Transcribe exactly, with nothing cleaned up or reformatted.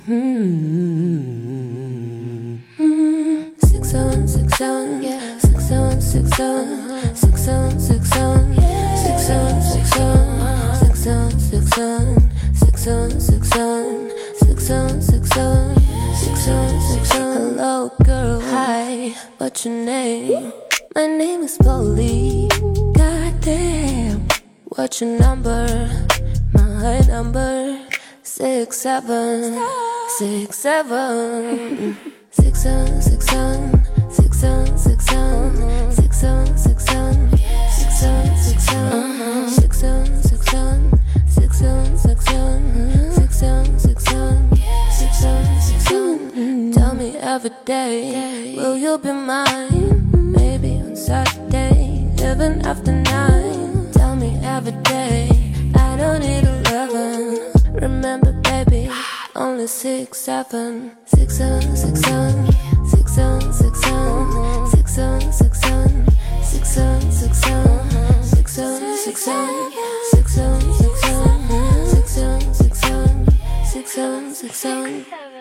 Mm-hmm. Six seven six seven, yeah. Six seven six seven, six seven six seven, six seven six seven, six seven six seven, six seven six seven, six seven six seven, six seven six seven. Hello, girl. Hi. What's your name? My name is Polly. Goddamn. What's your number? My number. Six seven, six seven, six seven six seven, six seven six seven, six seven six seven, six seven six seven, six seven six seven, six seven six seven, six seven six seven, six seven six seven. Tell me every day, will you be mine? Maybe on Saturday, even after nine. Tell me every day, I don't need eleven. Remember, baby, only six seven, six seven six seven, six seven six seven, six seven six seven, six seven six seven, six seven six seven, six seven six seven, six seven six seven, six seven six seven.